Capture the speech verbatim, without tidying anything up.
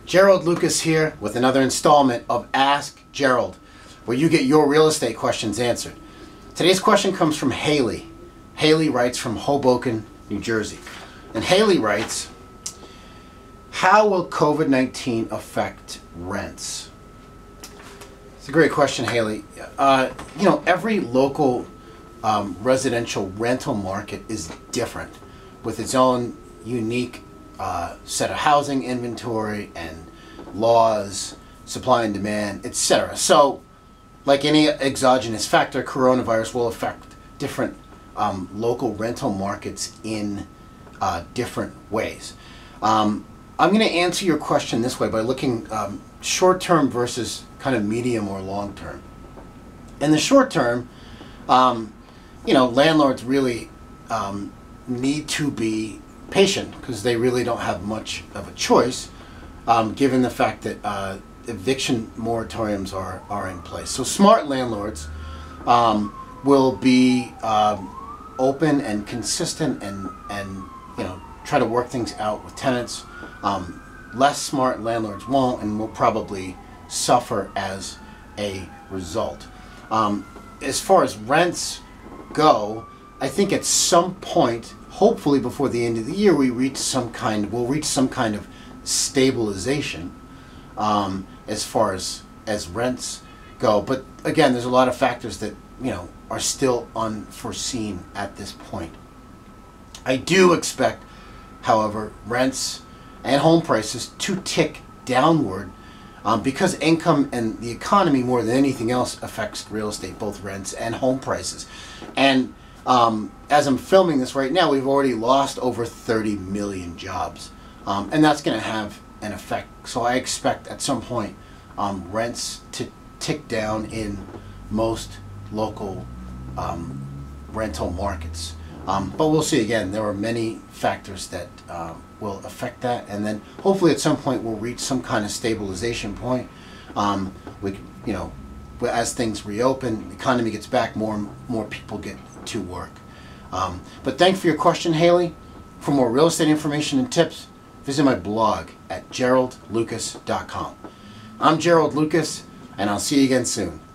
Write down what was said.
Gerald Lucas here with another installment of Ask Gerald, where you get your real estate questions answered. Today's question comes from Haley. Haley writes from Hoboken, New Jersey. And Haley writes, how will COVID nineteen affect rents? It's a great question, Haley. Uh, you know, every local um, residential rental market is different with its own unique uh, set of housing inventory and laws, supply and demand, et cetera. So, like any exogenous factor, coronavirus will affect different um, local rental markets in uh, different ways. Um, I'm going to answer your question this way by looking um, short-term versus kind of medium or long-term. In the short term, um, you know, landlords really um, need to be patient because they really don't have much of a choice, um, given the fact that uh, eviction moratoriums are, are in place. So smart landlords um, will be um, open and consistent and, and you know, try to work things out with tenants. Um, less smart landlords won't and will probably suffer as a result. Um, as far as rents go, I think at some point, hopefully before the end of the year, we reach some kind, we'll reach some kind of stabilization um, as far as as rents go. But again, there's a lot of factors that you know are still unforeseen at this point. I do expect, however, rents and home prices to tick downward um, because income and the economy more than anything else affects real estate, both rents and home prices. And um, as I'm filming this right now, we've already lost over thirty million jobs, um, and that's going to have an effect. So I expect at some point um, rents to tick down in most local um, rental markets. Um, but we'll see. Again, there are many factors that uh, will affect that, and then hopefully at some point we'll reach some kind of stabilization point. Um, we, you know, as things reopen, the economy gets back, more more people get to work. Um, but thanks for your question, Haley. For more real estate information and tips, visit my blog at gerald lucas dot com. I'm Gerald Lucas, and I'll see you again soon.